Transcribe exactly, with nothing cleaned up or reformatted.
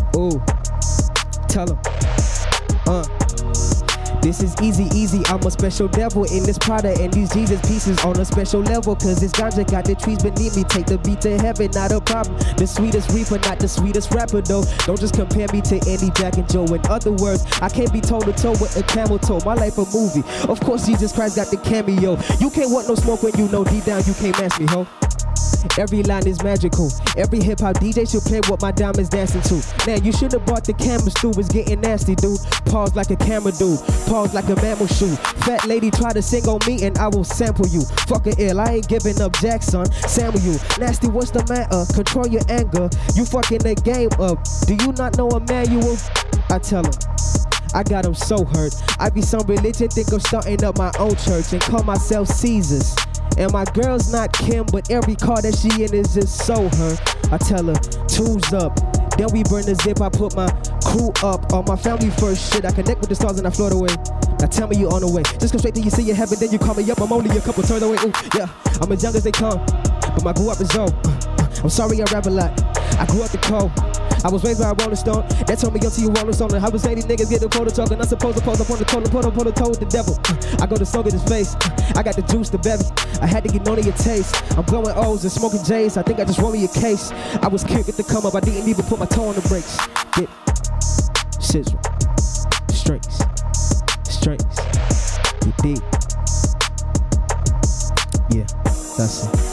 Ooh, tell him. Uh. This is easy, easy, I'm a special devil in this Prada and these Jesus pieces on a special level. Cause this ganja got the trees beneath me, take the beat to heaven, not a problem. The sweetest reaper, not the sweetest rapper though. Don't just compare me to Andy, Jack and Joe. In other words, I can't be toe to toe with a camel toe. My life a movie, of course Jesus Christ got the cameo. You can't want no smoke when you know deep down you can't match me, ho. Every line is magical. Every hip-hop D J should play what my diamonds dancing to. Man, you should have brought the cameras through. It's getting nasty, dude. Pause like a camera dude. Pause like a mammal shoe. Fat lady try to sing on me and I will sample you. Fucking ill, I ain't giving up Jackson. Sample you. Nasty, what's the matter? Control your anger. You fucking the game up. Do you not know a manual? I tell him. I got him so hurt. I be some religion, think I'm starting up my own church and call myself Caesars. And my girl's not Kim, but every car that she in is just so her. I tell her, two's up. Then we burn the zip, I put my crew up. All my family first shit, I connect with the stars and I float away. Now tell me you on the way. Just come straight till you see your heaven, then you call me up. I'm only a couple turns away. Ooh, yeah, I'm as young as they come, but my grew up is old. I'm sorry I rap a lot. I grew up the cold. I was raised by a Rolling Stone. That told me yo to you Rolling Stone. I was saying these niggas get the photo talking. I'm supposed to pose up on the toe, put up on the toe with the devil. I go to soak in his face. I got the juice, the bevy. I had to get none of your taste. I'm blowing O's and smoking J's. I think I just rolled me a case. I was kicked at the come up. I didn't even put my toe on the brakes. Get sizzle, strings, strings. You dig? Yeah, that's it.